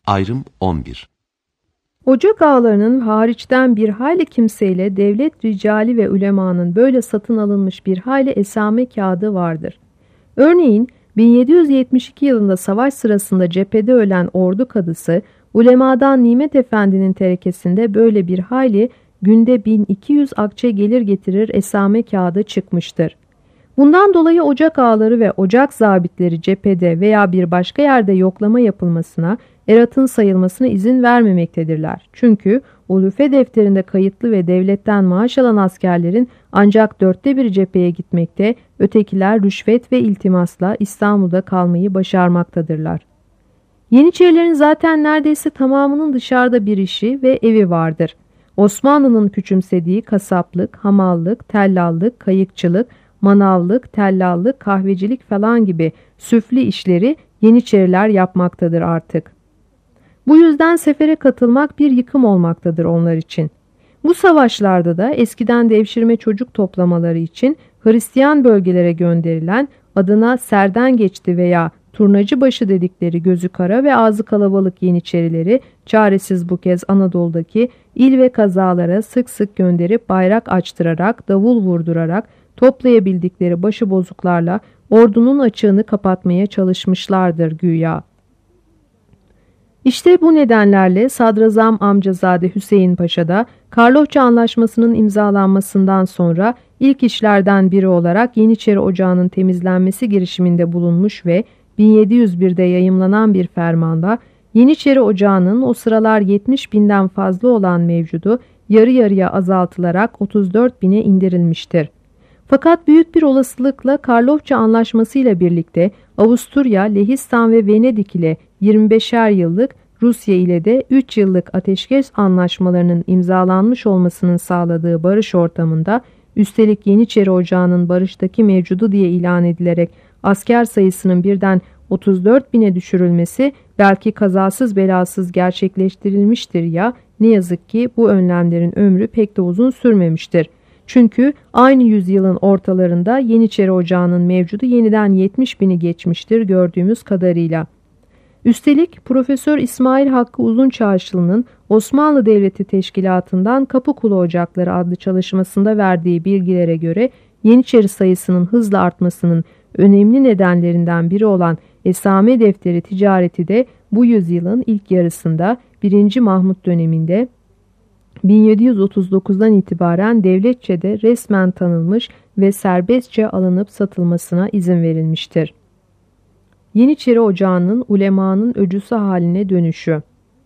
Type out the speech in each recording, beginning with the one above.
Ayrım 11. Ocak ağalarının hariçten bir hayli kimseyle devlet ricali ve ulemanın böyle satın alınmış bir hayli esame kağıdı vardır. Örneğin 1772 yılında savaş sırasında cephede ölen ordu kadısı, ulemadan Nimet Efendi'nin terekesinde böyle bir hayli günde 1200 akçe gelir getirir esame kağıdı çıkmıştır. Bundan dolayı ocak ağaları ve ocak zabitleri cephede veya bir başka yerde yoklama yapılmasına, eratın sayılmasına izin vermemektedirler. Çünkü ulufe defterinde kayıtlı ve devletten maaş alan askerlerin ancak 1/4 cepheye gitmekte, ötekiler rüşvet ve iltimasla İstanbul'da kalmayı başarmaktadırlar. Yeniçerilerin zaten neredeyse tamamının dışarıda bir işi ve evi vardır. Osmanlı'nın küçümsediği kasaplık, hamallık, tellallık, kayıkçılık, manavlık, tellallık, kahvecilik falan gibi süfli işleri Yeniçeriler yapmaktadır artık. Bu yüzden sefere katılmak bir yıkım olmaktadır onlar için. Bu savaşlarda da eskiden devşirme çocuk toplamaları için Hristiyan bölgelere gönderilen adına serden geçti veya turnacıbaşı dedikleri gözü kara ve ağzı kalabalık Yeniçerileri çaresiz bu kez Anadolu'daki il ve kazalara sık sık gönderip bayrak açtırarak, davul vurdurarak, toplayabildikleri başıbozuklarla ordunun açığını kapatmaya çalışmışlardır güya. İşte bu nedenlerle Sadrazam Amcazade Hüseyin Paşa da Karlofça Anlaşması'nın imzalanmasından sonra ilk işlerden biri olarak Yeniçeri Ocağı'nın temizlenmesi girişiminde bulunmuş ve 1701'de yayımlanan bir fermanda Yeniçeri Ocağı'nın o sıralar 70.000'den fazla olan mevcudu yarı yarıya azaltılarak 34.000'e indirilmiştir. Fakat büyük bir olasılıkla Karlofça Anlaşması ile birlikte Avusturya, Lehistan ve Venedik ile 25'er yıllık, Rusya ile de 3 yıllık ateşkes anlaşmalarının imzalanmış olmasının sağladığı barış ortamında, üstelik Yeniçeri Ocağı'nın barıştaki mevcudu diye ilan edilerek asker sayısının birden 34.000'e düşürülmesi belki kazasız belasız gerçekleştirilmiştir ya, ne yazık ki bu önlemlerin ömrü pek de uzun sürmemiştir. Çünkü aynı yüzyılın ortalarında Yeniçeri Ocağı'nın mevcudu yeniden 70.000'i geçmiştir gördüğümüz kadarıyla. Üstelik Profesör İsmail Hakkı Uzunçarşılı'nın Osmanlı Devleti Teşkilatı'ndan Kapıkulu Ocakları adlı çalışmasında verdiği bilgilere göre Yeniçeri sayısının hızla artmasının önemli nedenlerinden biri olan esame defteri ticareti de bu yüzyılın ilk yarısında 1. Mahmut döneminde 1739'dan itibaren devletçe de resmen tanınmış ve serbestçe alınıp satılmasına izin verilmiştir. Yeniçeri Ocağı'nın ulemanın öcüsü haline dönüşü.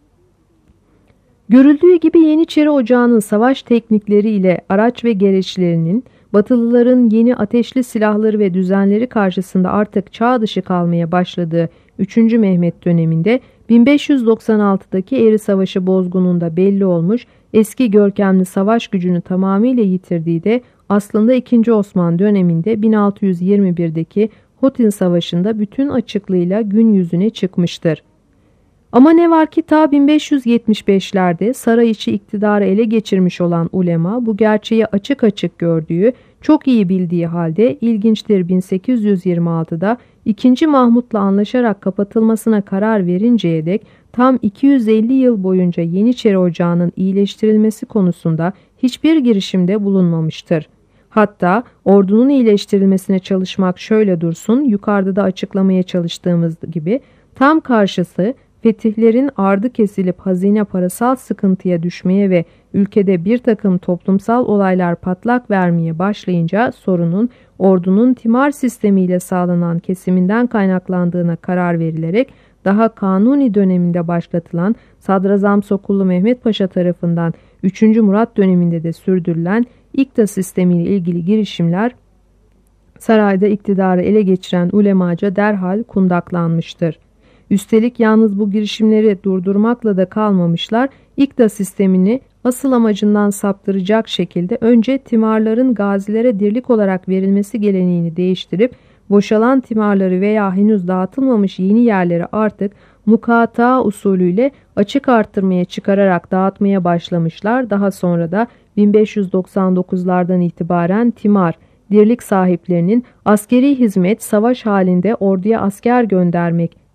Görüldüğü gibi Yeniçeri Ocağı'nın savaş teknikleri ile araç ve gereçlerinin Batılıların yeni ateşli silahları ve düzenleri karşısında artık çağ dışı kalmaya başladığı 3. Mehmet döneminde 1596'daki Eri Savaşı bozgununda belli olmuş, eski görkemli savaş gücünü tamamıyla yitirdiği de aslında 2. Osman döneminde 1621'deki Hotin Savaşı'nda bütün açıklığıyla gün yüzüne çıkmıştır. Ama ne var ki ta 1575'lerde saray içi iktidarı ele geçirmiş olan ulema bu gerçeği açık açık gördüğü, çok iyi bildiği halde ilginçtir 1826'da 2. Mahmut'la anlaşarak kapatılmasına karar verinceye dek tam 250 yıl boyunca Yeniçeri Ocağı'nın iyileştirilmesi konusunda hiçbir girişimde bulunmamıştır. Hatta ordunun iyileştirilmesine çalışmak şöyle dursun, yukarıda da açıklamaya çalıştığımız gibi tam karşısı fetihlerin ardı kesilip hazine parasal sıkıntıya düşmeye ve ülkede bir takım toplumsal olaylar patlak vermeye başlayınca sorunun ordunun timar sistemiyle sağlanan kesiminden kaynaklandığına karar verilerek daha Kanuni döneminde başlatılan Sadrazam Sokullu Mehmet Paşa tarafından 3. Murat döneminde de sürdürülen İkta sistemiyle ilgili girişimler sarayda iktidarı ele geçiren ulemaca derhal kundaklanmıştır. Üstelik yalnız bu girişimleri durdurmakla da kalmamışlar, İkta sistemini asıl amacından saptıracak şekilde önce timarların gazilere dirlik olarak verilmesi geleneğini değiştirip boşalan timarları veya henüz dağıtılmamış yeni yerleri artık mukata usulüyle açık arttırmaya çıkararak dağıtmaya başlamışlar. Daha sonra da 1599'lardan itibaren timar, dirlik sahiplerinin askeri hizmet, savaş halinde orduya asker göndermek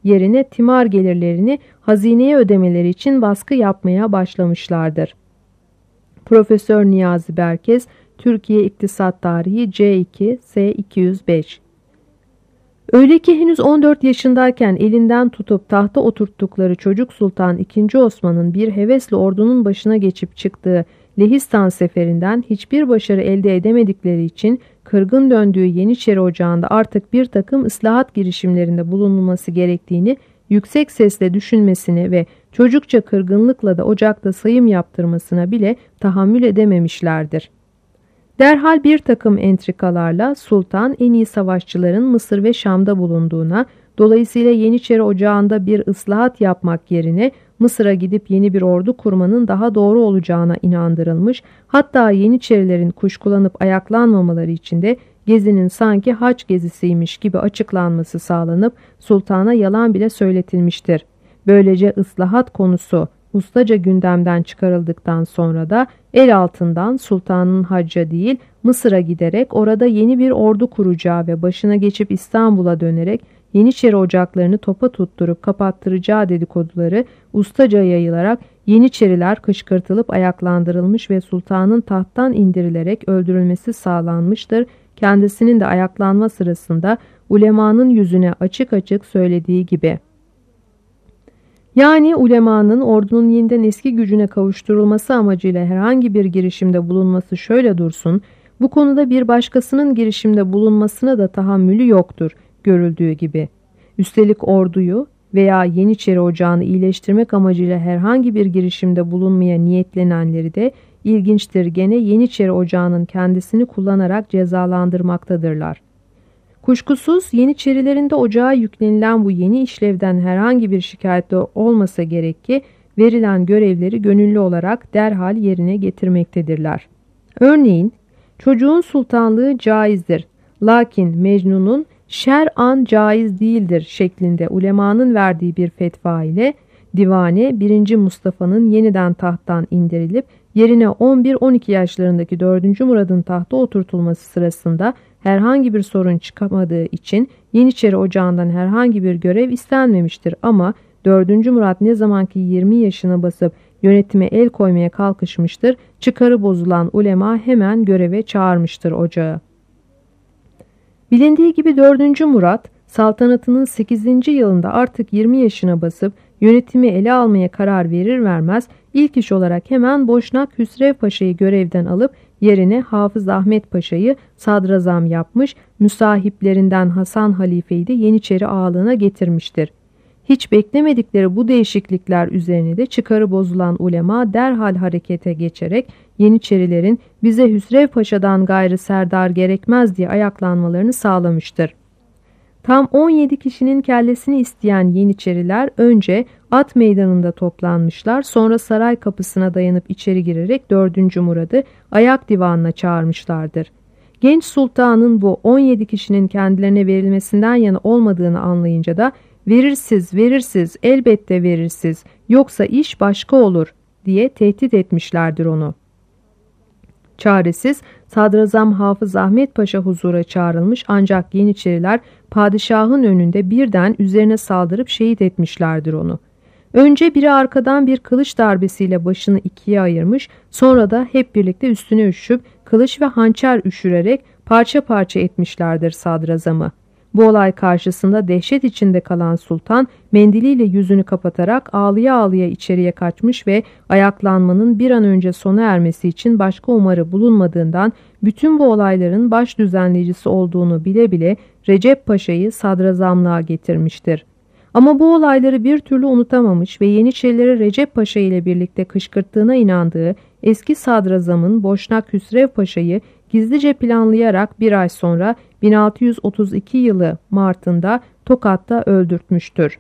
yerine timar gelirlerini hazineye ödemeleri için baskı yapmaya başlamışlardır. Profesör Niyazi Berkez, Türkiye İktisat Tarihi C2 S205. Öyle ki henüz 14 yaşındayken elinden tutup tahta oturttukları çocuk Sultan II. Osman'ın bir hevesli ordunun başına geçip çıktığı Lehistan seferinden hiçbir başarı elde edemedikleri için kırgın döndüğü Yeniçeri Ocağı'nda artık bir takım ıslahat girişimlerinde bulunulması gerektiğini yüksek sesle düşünmesine ve çocukça kırgınlıkla da ocakta sayım yaptırmasına bile tahammül edememişlerdir. Derhal bir takım entrikalarla sultan en iyi savaşçıların Mısır ve Şam'da bulunduğuna, dolayısıyla Yeniçeri Ocağı'nda bir ıslahat yapmak yerine Mısır'a gidip yeni bir ordu kurmanın daha doğru olacağına inandırılmış, hatta Yeniçerilerin kuşkulanıp ayaklanmamaları için de gezinin sanki haç gezisiymiş gibi açıklanması sağlanıp sultana yalan bile söyletilmiştir. Böylece ıslahat konusu ustaca gündemden çıkarıldıktan sonra da el altından sultanın hacca değil Mısır'a giderek orada yeni bir ordu kuracağı ve başına geçip İstanbul'a dönerek Yeniçeri ocaklarını topa tutturup kapattıracağı dedikoduları ustaca yayılarak Yeniçeriler kışkırtılıp ayaklandırılmış ve sultanın tahttan indirilerek öldürülmesi sağlanmıştır. Kendisinin de ayaklanma sırasında ulemanın yüzüne açık açık söylediği gibi. Yani ulemanın ordunun yeniden eski gücüne kavuşturulması amacıyla herhangi bir girişimde bulunması şöyle dursun, bu konuda bir başkasının girişimde bulunmasına da tahammülü yoktur görüldüğü gibi. Üstelik orduyu veya Yeniçeri Ocağı'nı iyileştirmek amacıyla herhangi bir girişimde bulunmaya niyetlenenleri de ilginçtir gene Yeniçeri Ocağı'nın kendisini kullanarak cezalandırmaktadırlar. Kuşkusuz Yeniçerilerin de ocağa yüklenilen bu yeni işlevden herhangi bir şikayetleri olmasa gerek ki verilen görevleri gönüllü olarak derhal yerine getirmektedirler. Örneğin çocuğun sultanlığı caizdir, lakin Mecnun'un şer'an caiz değildir şeklinde ulemanın verdiği bir fetva ile divane 1. Mustafa'nın yeniden tahttan indirilip yerine 11-12 yaşlarındaki 4. Murad'ın tahta oturtulması sırasında herhangi bir sorun çıkamadığı için Yeniçeri Ocağı'ndan herhangi bir görev istenmemiştir ama 4. Murat ne zamanki 20 yaşına basıp yönetime el koymaya kalkışmıştır, çıkarı bozulan ulema hemen göreve çağırmıştır ocağı. Bilindiği gibi 4. Murat saltanatının 8. yılında artık 20 yaşına basıp yönetimi ele almaya karar verir vermez ilk iş olarak hemen Boşnak Hüsrev Paşa'yı görevden alıp yerine Hafız Ahmet Paşa'yı sadrazam yapmış, müsahiplerinden Hasan Halife'yi de Yeniçeri ağalığına getirmiştir. Hiç beklemedikleri bu değişiklikler üzerine de çıkarı bozulan ulema derhal harekete geçerek Yeniçerilerin bize Hüsrev Paşa'dan gayrı serdar gerekmez diye ayaklanmalarını sağlamıştır. Tam 17 kişinin kellesini isteyen Yeniçeriler önce at meydanında toplanmışlar, sonra saray kapısına dayanıp içeri girerek 4. Murad'ı ayak divanına çağırmışlardır. Genç sultanın bu 17 kişinin kendilerine verilmesinden yana olmadığını anlayınca da verirsiniz, elbette verirsiniz, yoksa iş başka olur diye tehdit etmişlerdir onu. Çaresiz Sadrazam Hafız Ahmet Paşa huzura çağrılmış ancak Yeniçeriler padişahın önünde birden üzerine saldırıp şehit etmişlerdir onu. Önce biri arkadan bir kılıç darbesiyle başını ikiye ayırmış, sonra da hep birlikte üstüne üşüp kılıç ve hançer üşürerek parça parça etmişlerdir sadrazamı. Bu olay karşısında dehşet içinde kalan sultan mendiliyle yüzünü kapatarak ağlıya ağlıya içeriye kaçmış ve ayaklanmanın bir an önce sona ermesi için başka umarı bulunmadığından bütün bu olayların baş düzenleyicisi olduğunu bile bile Recep Paşa'yı sadrazamlığa getirmiştir. Ama bu olayları bir türlü unutamamış ve Yeniçerileri Recep Paşa ile birlikte kışkırttığına inandığı eski sadrazamın Boşnak Hüsrev Paşa'yı gizlice planlayarak bir ay sonra 1632 yılı Mart'ında Tokat'ta öldürtmüştür.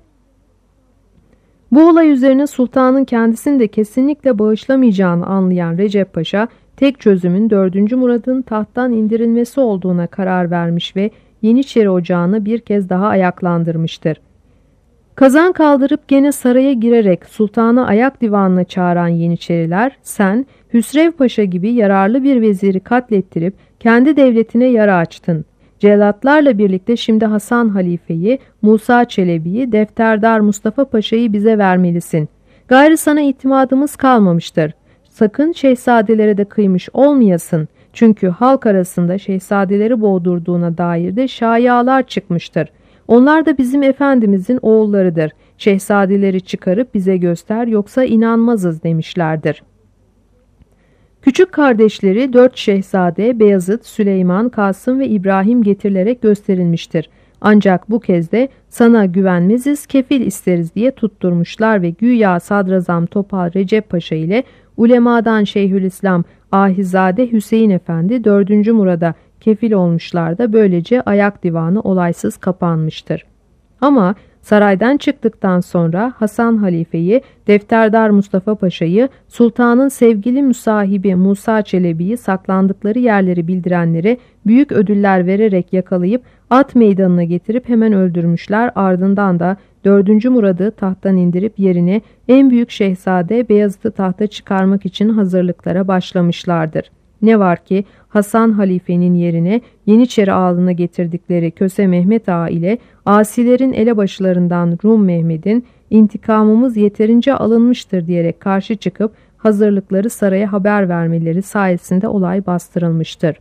Bu olay üzerine sultanın kendisini de kesinlikle bağışlamayacağını anlayan Recep Paşa tek çözümün 4. Murad'ın tahttan indirilmesi olduğuna karar vermiş ve Yeniçeri Ocağı'nı bir kez daha ayaklandırmıştır. Kazan kaldırıp gene saraya girerek sultanı ayak divanına çağıran Yeniçeriler, sen Hüsrev Paşa gibi yararlı bir veziri katlettirip kendi devletine yara açtın. Cellatlarla birlikte şimdi Hasan Halife'yi, Musa Çelebi'yi, defterdar Mustafa Paşa'yı bize vermelisin. Gayrı sana itimadımız kalmamıştır. Sakın şehzadelere de kıymış olmayasın. Çünkü halk arasında şehzadeleri boğdurduğuna dair de şayialar çıkmıştır. Onlar da bizim efendimizin oğullarıdır. Şehzadeleri çıkarıp bize göster yoksa inanmazız demişlerdir. Küçük kardeşleri 4 şehzade Beyazıt, Süleyman, Kasım ve İbrahim getirilerek gösterilmiştir. Ancak bu kez de sana güvenmeziz, kefil isteriz diye tutturmuşlar ve güya Sadrazam Topal Recep Paşa ile ulemadan Şeyhülislam Ahizade Hüseyin Efendi 4. Murad'a kefil olmuşlar da böylece ayak divanı olaysız kapanmıştır. Ama saraydan çıktıktan sonra Hasan Halife'yi, defterdar Mustafa Paşa'yı, sultanın sevgili müsahibi Musa Çelebi'yi saklandıkları yerleri bildirenlere büyük ödüller vererek yakalayıp at meydanına getirip hemen öldürmüşler. Ardından da 4. Murad'ı tahttan indirip yerine en büyük şehzade Beyazıt'ı tahta çıkarmak için hazırlıklara başlamışlardır. Ne var ki Hasan Halife'nin yerine Yeniçeri ağalına getirdikleri Köse Mehmet Ağa ile asilerin elebaşılarından Rum Mehmet'in intikamımız yeterince alınmıştır diyerek karşı çıkıp hazırlıkları saraya haber vermeleri sayesinde olay bastırılmıştır.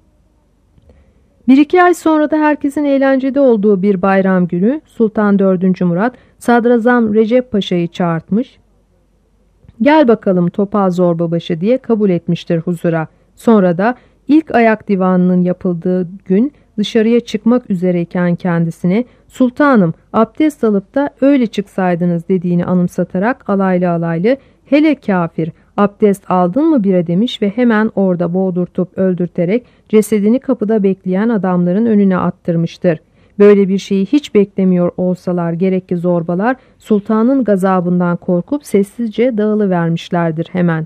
1-2 ay sonra da herkesin eğlencede olduğu bir bayram günü Sultan 4. Murat Sadrazam Recep Paşa'yı çağırtmış. Gel bakalım Topal Zorbabaşı diye kabul etmiştir huzura. Sonra da ilk ayak divanının yapıldığı gün dışarıya çıkmak üzereyken kendisine sultanım abdest alıp da öyle çıksaydınız dediğini anımsatarak alaylı alaylı hele kafir abdest aldın mı bire demiş ve hemen orada boğdurtup öldürterek cesedini kapıda bekleyen adamların önüne attırmıştır. Böyle bir şeyi hiç beklemiyor olsalar gerek ki zorbalar sultanın gazabından korkup sessizce dağılıvermişlerdir hemen.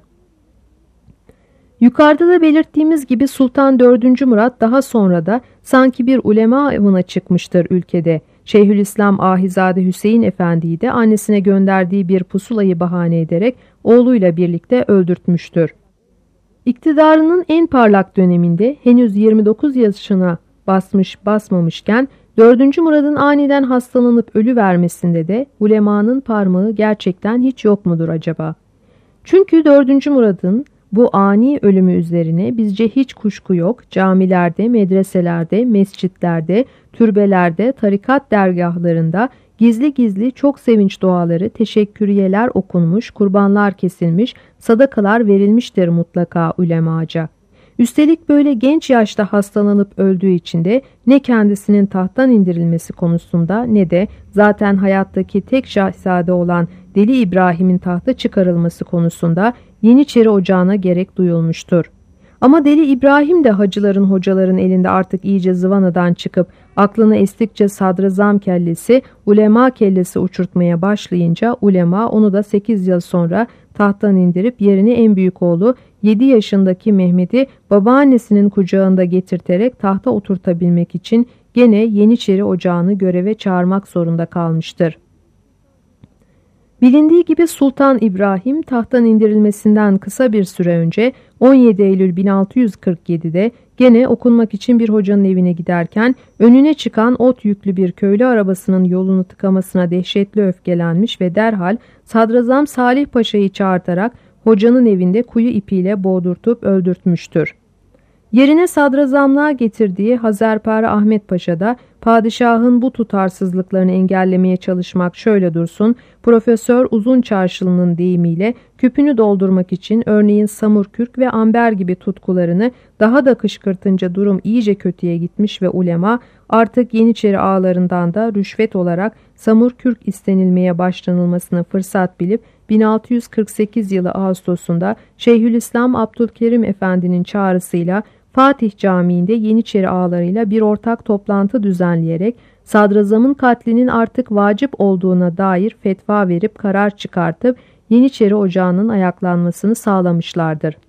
Yukarıda da belirttiğimiz gibi Sultan 4. Murat daha sonra da sanki bir ulema avına çıkmıştır ülkede. Şeyhülislam Ahizade Hüseyin Efendi'yi de annesine gönderdiği bir pusulayı bahane ederek oğluyla birlikte öldürtmüştür. İktidarının en parlak döneminde henüz 29 yaşına basmamışken 4. Murad'ın aniden hastalanıp ölüvermesinde de ulemanın parmağı gerçekten hiç yok mudur acaba? Çünkü 4. Murad'ın bu ani ölümü üzerine bizce hiç kuşku yok. Camilerde, medreselerde, mescitlerde, türbelerde, tarikat dergahlarında gizli gizli çok sevinç duaları, teşekküriyeler okunmuş, kurbanlar kesilmiş, sadakalar verilmiştir mutlaka ulemaca. Üstelik böyle genç yaşta hastalanıp öldüğü için de ne kendisinin tahttan indirilmesi konusunda ne de zaten hayattaki tek şahzade olan Deli İbrahim'in tahta çıkarılması konusunda Yeniçeri Ocağı'na gerek duyulmuştur. Ama Deli İbrahim de hacıların hocaların elinde artık iyice zıvanadan çıkıp aklını estikçe sadrazam kellesi, ulema kellesi uçurtmaya başlayınca ulema onu da 8 yıl sonra tahttan indirip yerine en büyük oğlu 7 yaşındaki Mehmet'i babaannesinin kucağında getirterek tahta oturtabilmek için gene Yeniçeri Ocağı'nı göreve çağırmak zorunda kalmıştır. Bilindiği gibi Sultan İbrahim tahttan indirilmesinden kısa bir süre önce 17 Eylül 1647'de gene okunmak için bir hocanın evine giderken önüne çıkan ot yüklü bir köylü arabasının yolunu tıkamasına dehşetli öfkelenmiş ve derhal Sadrazam Salih Paşa'yı çağırtarak hocanın evinde kuyu ipiyle boğdurtup öldürtmüştür. Yerine sadrazamlığa getirdiği Hazarpare Ahmet Paşa da padişahın bu tutarsızlıklarını engellemeye çalışmak şöyle dursun, Profesör Uzun Çarşılı'nın deyimiyle küpünü doldurmak için örneğin samurkürk ve amber gibi tutkularını daha da kışkırtınca durum iyice kötüye gitmiş ve ulema artık Yeniçeri ağalarından da rüşvet olarak samurkürk istenilmeye başlanılmasını fırsat bilip 1648 yılı Ağustos'unda Şeyhülislam Abdülkerim Efendi'nin çağrısıyla Fatih Camii'nde Yeniçeri ağalarıyla bir ortak toplantı düzenleyerek sadrazamın katlinin artık vacip olduğuna dair fetva verip karar çıkartıp Yeniçeri Ocağı'nın ayaklanmasını sağlamışlardır.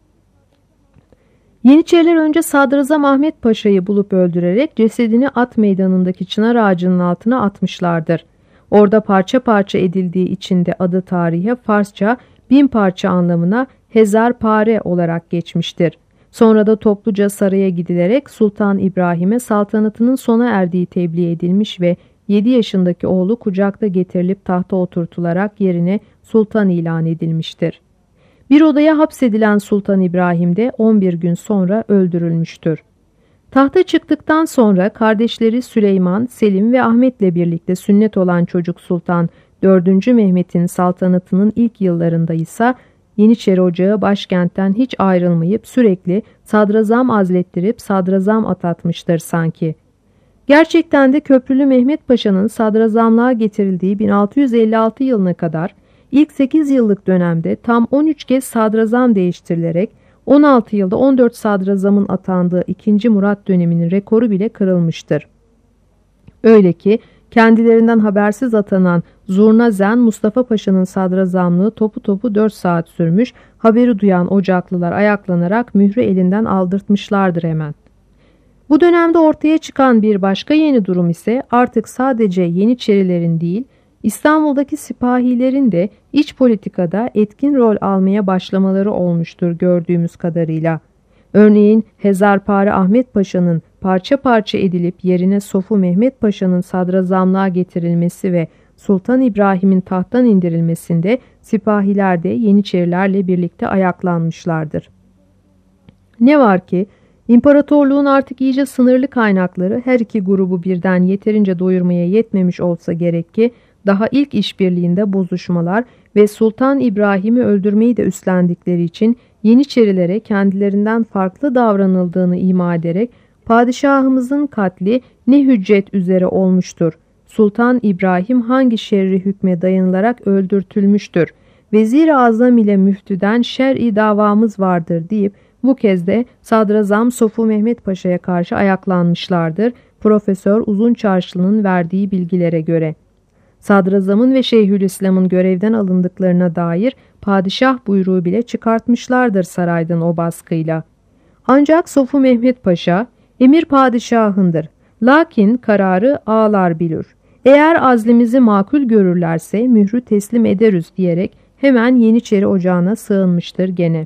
Yeniçeriler önce Sadrazam Ahmet Paşa'yı bulup öldürerek cesedini at meydanındaki çınar ağacının altına atmışlardır. Orada parça parça edildiği için de adı tarihe Farsça 1000 parça anlamına Hezarpare olarak geçmiştir. Sonra da topluca saraya gidilerek Sultan İbrahim'e saltanatının sona erdiği tebliğ edilmiş ve 7 yaşındaki oğlu kucakta getirilip tahta oturtularak yerine sultan ilan edilmiştir. Bir odaya hapsedilen Sultan İbrahim de 11 gün sonra öldürülmüştür. Tahta çıktıktan sonra kardeşleri Süleyman, Selim ve Ahmet'le birlikte sünnet olan çocuk Sultan 4. Mehmet'in saltanatının ilk yıllarında ise Yeniçeri Ocağı başkentten hiç ayrılmayıp sürekli sadrazam azlettirip sadrazam atatmıştır sanki. Gerçekten de Köprülü Mehmet Paşa'nın sadrazamlığa getirildiği 1656 yılına kadar ilk 8 yıllık dönemde tam 13 kez sadrazam değiştirilerek 16 yılda 14 sadrazamın atandığı 2. Murat döneminin rekoru bile kırılmıştır. Öyle ki kendilerinden habersiz atanan Zurnazen Mustafa Paşa'nın sadrazamlığı topu topu 4 saat sürmüş, haberi duyan Ocaklılar ayaklanarak mührü elinden aldırtmışlardır hemen. Bu dönemde ortaya çıkan bir başka yeni durum ise artık sadece Yeniçerilerin değil, İstanbul'daki sipahilerin de iç politikada etkin rol almaya başlamaları olmuştur gördüğümüz kadarıyla. Örneğin Hezarpare Ahmet Paşa'nın parça parça edilip yerine Sofu Mehmet Paşa'nın sadrazamlığa getirilmesi ve Sultan İbrahim'in tahttan indirilmesinde sipahiler de Yeniçerilerle birlikte ayaklanmışlardır. Ne var ki İmparatorluğun artık iyice sınırlı kaynakları her iki grubu birden yeterince doyurmaya yetmemiş olsa gerek ki daha ilk işbirliğinde bozuşmalar ve Sultan İbrahim'i öldürmeyi de üstlendikleri için Yeniçerilere kendilerinden farklı davranıldığını ima ederek padişahımızın katli ne hüccet üzere olmuştur. Sultan İbrahim hangi şerri hükme dayanılarak öldürtülmüştür. Vezir-i Azam ile müftüden şer'i davamız vardır deyip bu kez de Sadrazam Sofu Mehmet Paşa'ya karşı ayaklanmışlardır. Profesör Uzunçarşlı'nın verdiği bilgilere göre. Sadrazamın ve Şeyhülislam'ın görevden alındıklarına dair padişah buyruğu bile çıkartmışlardır saraydan o baskıyla. Ancak Sofu Mehmet Paşa, emir padişahındır. Lakin kararı ağalar bilir. Eğer azlimizi makul görürlerse mührü teslim ederiz diyerek hemen Yeniçeri Ocağı'na sığınmıştır gene.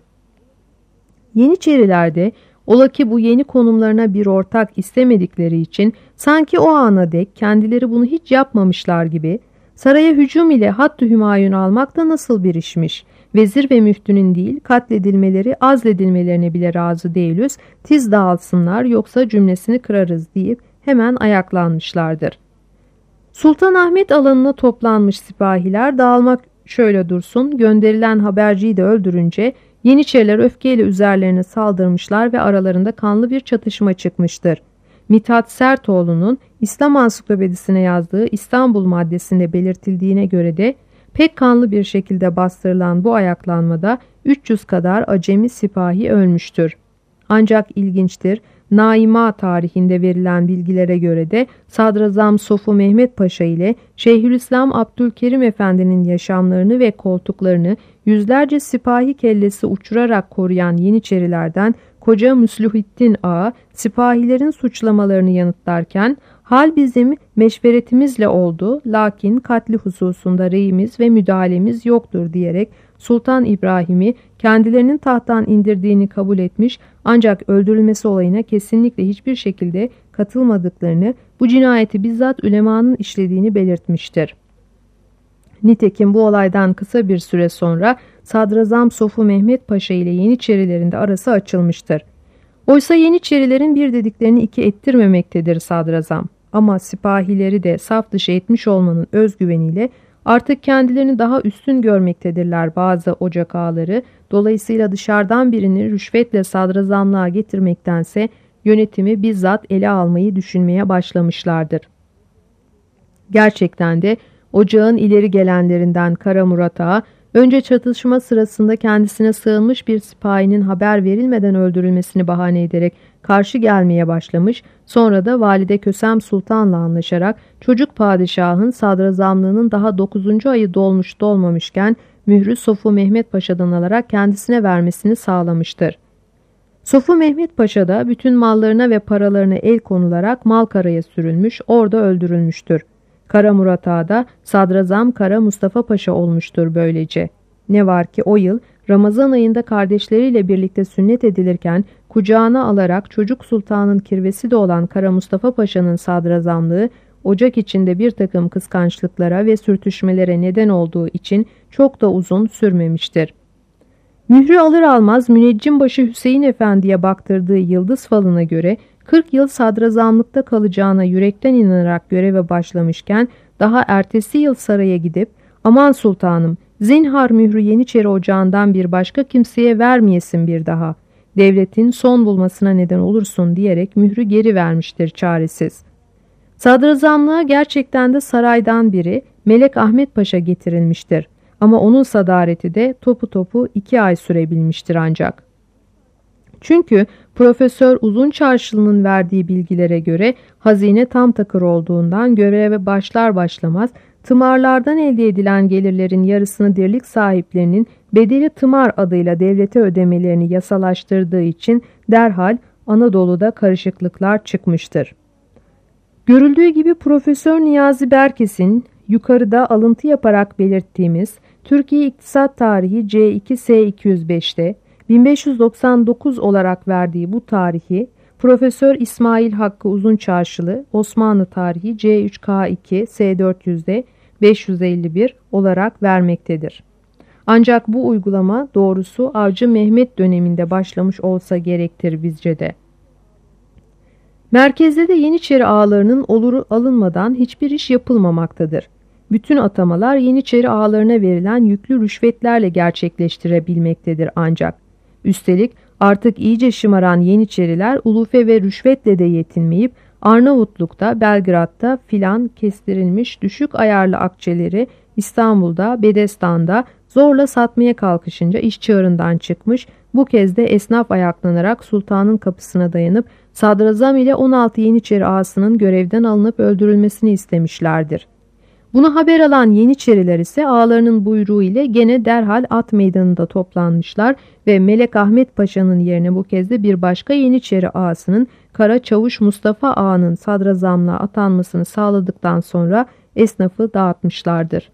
Yeniçeriler de ola ki bu yeni konumlarına bir ortak istemedikleri için sanki o ana dek kendileri bunu hiç yapmamışlar gibi saraya hücum ile Hattı Hümayun almak da nasıl bir işmiş. Vezir ve müftünün değil katledilmeleri azledilmelerine bile razı değiliz, tiz dağılsınlar yoksa cümlesini kırarız deyip hemen ayaklanmışlardır. Sultanahmet alanına toplanmış sipahiler dağılmak şöyle dursun gönderilen haberciyi de öldürünce Yeniçeriler öfkeyle üzerlerine saldırmışlar ve aralarında kanlı bir çatışma çıkmıştır. Mithat Sertoğlu'nun İslam Ansiklopedisine yazdığı İstanbul maddesinde belirtildiğine göre de pek kanlı bir şekilde bastırılan bu ayaklanmada 300 kadar acemi sipahi ölmüştür. Ancak ilginçtir, Naima tarihinde verilen bilgilere göre de Sadrazam Sofu Mehmet Paşa ile Şeyhülislam Abdülkerim Efendi'nin yaşamlarını ve koltuklarını yüzlerce sipahi kellesi uçurarak koruyan Yeniçerilerden Koca Müslühittin Ağa sipahilerin suçlamalarını yanıtlarken hal bizim meşveretimizle oldu lakin katli hususunda reyimiz ve müdahalemiz yoktur diyerek Sultan İbrahim'i kendilerinin tahttan indirdiğini kabul etmiş ancak öldürülmesi olayına kesinlikle hiçbir şekilde katılmadıklarını, bu cinayeti bizzat ülemanın işlediğini belirtmiştir. Nitekim bu olaydan kısa bir süre sonra Sadrazam Sofu Mehmet Paşa ile Yeniçerilerin de arası açılmıştır. Oysa Yeniçerilerin bir dediklerini iki ettirmemektedir sadrazam. Ama sipahileri de saf dışı etmiş olmanın özgüveniyle artık kendilerini daha üstün görmektedirler bazı ocak ağaları. Dolayısıyla dışarıdan birini rüşvetle sadrazamlığa getirmektense yönetimi bizzat ele almayı düşünmeye başlamışlardır. Gerçekten de ocağın ileri gelenlerinden Kara Murat Ağa, önce çatışma sırasında kendisine sığınmış bir sipahinin haber verilmeden öldürülmesini bahane ederek karşı gelmeye başlamış, sonra da Valide Kösem Sultan'la anlaşarak çocuk padişahın sadrazamlığının daha 9. ayı dolmuş dolmamışken mührü Sofu Mehmet Paşa'dan alarak kendisine vermesini sağlamıştır. Sofu Mehmet Paşa da bütün mallarına ve paralarına el konularak Malkara'ya sürülmüş, orada öldürülmüştür. Kara Murat Ağa da Sadrazam Kara Mustafa Paşa olmuştur böylece. Ne var ki o yıl Ramazan ayında kardeşleriyle birlikte sünnet edilirken kucağına alarak çocuk sultanın kirvesi de olan Kara Mustafa Paşa'nın sadrazamlığı, ocak içinde bir takım kıskançlıklara ve sürtüşmelere neden olduğu için çok da uzun sürmemiştir. Mührü alır almaz müneccimbaşı Hüseyin Efendi'ye baktırdığı yıldız falına göre 40 yıl sadrazamlıkta kalacağına yürekten inanarak göreve başlamışken daha ertesi yıl saraya gidip "Aman sultanım, zinhar mührü Yeniçeri Ocağı'ndan bir başka kimseye vermeyesin bir daha. Devletin son bulmasına neden olursun" diyerek mührü geri vermiştir çaresiz. Sadrazamlığa gerçekten de saraydan biri Melek Ahmet Paşa getirilmiştir. Ama onun sadareti de topu 2 ay sürebilmiştir ancak. Çünkü Profesör Uzunçarşılı'nın verdiği bilgilere göre hazine tam takır olduğundan göreve başlar başlamaz tımarlardan elde edilen gelirlerin yarısını dirlik sahiplerinin bedeli tımar adıyla devlete ödemelerini yasalaştırdığı için derhal Anadolu'da karışıklıklar çıkmıştır. Görüldüğü gibi Profesör Niyazi Berkes'in yukarıda alıntı yaparak belirttiğimiz Türkiye İktisat Tarihi C2S205'te 1599 olarak verdiği bu tarihi Profesör İsmail Hakkı Uzunçarşılı Osmanlı Tarihi C3K2 S400'de 551 olarak vermektedir. Ancak bu uygulama doğrusu Avcı Mehmet döneminde başlamış olsa gerektir bizce de. Merkezde de Yeniçeri ağalarının oluru alınmadan hiçbir iş yapılmamaktadır. Bütün atamalar Yeniçeri ağalarına verilen yüklü rüşvetlerle gerçekleştirebilmektedir ancak. Üstelik artık iyice şımaran Yeniçeriler ulufe ve rüşvetle de yetinmeyip Arnavutluk'ta, Belgrad'da filan kestirilmiş düşük ayarlı akçeleri İstanbul'da, Bedestan'da zorla satmaya kalkışınca iş çığırından çıkmış, bu kez de esnaf ayaklanarak sultanın kapısına dayanıp sadrazam ile 16 Yeniçeri ağasının görevden alınıp öldürülmesini istemişlerdir. Bunu haber alan Yeniçeriler ise ağalarının buyruğu ile gene derhal at meydanında toplanmışlar ve Melek Ahmet Paşa'nın yerine bu kez de bir başka Yeniçeri ağasının Kara Çavuş Mustafa Ağa'nın sadrazamlığa atanmasını sağladıktan sonra esnafı dağıtmışlardır.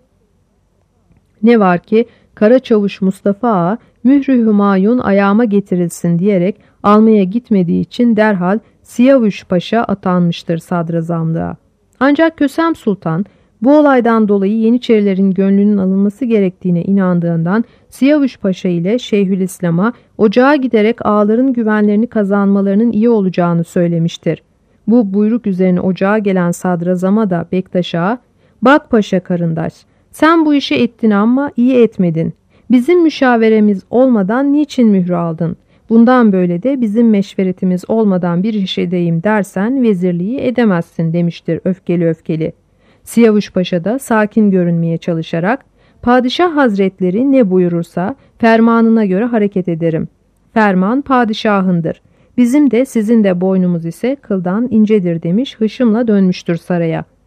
Ne var ki Kara Çavuş Mustafa Ağa mührü Hümayun ayağıma getirilsin diyerek almaya gitmediği için derhal Siyavuş Paşa atanmıştır sadrazamlığa. Ancak Kösem Sultan bu olaydan dolayı Yeniçerilerin gönlünün alınması gerektiğine inandığından Siyavuş Paşa ile Şeyhülislam'a ocağa giderek ağaların güvenlerini kazanmalarının iyi olacağını söylemiştir. Bu buyruk üzerine ocağa gelen sadrazama da Bektaş Ağa, "Bak paşa karındaş, sen bu işi ettin ama iyi etmedin. Bizim müşaveremiz olmadan niçin mührü aldın? Bundan böyle de bizim meşveretimiz olmadan bir iş edeyim dersen vezirliği edemezsin" demiştir öfkeli. Siyavuş Paşa da sakin görünmeye çalışarak "Padişah Hazretleri ne buyurursa fermanına göre hareket ederim. Ferman padişahındır. Bizim de sizin de boynumuz ise kıldan incedir" demiş, hışımla dönmüştür saraya.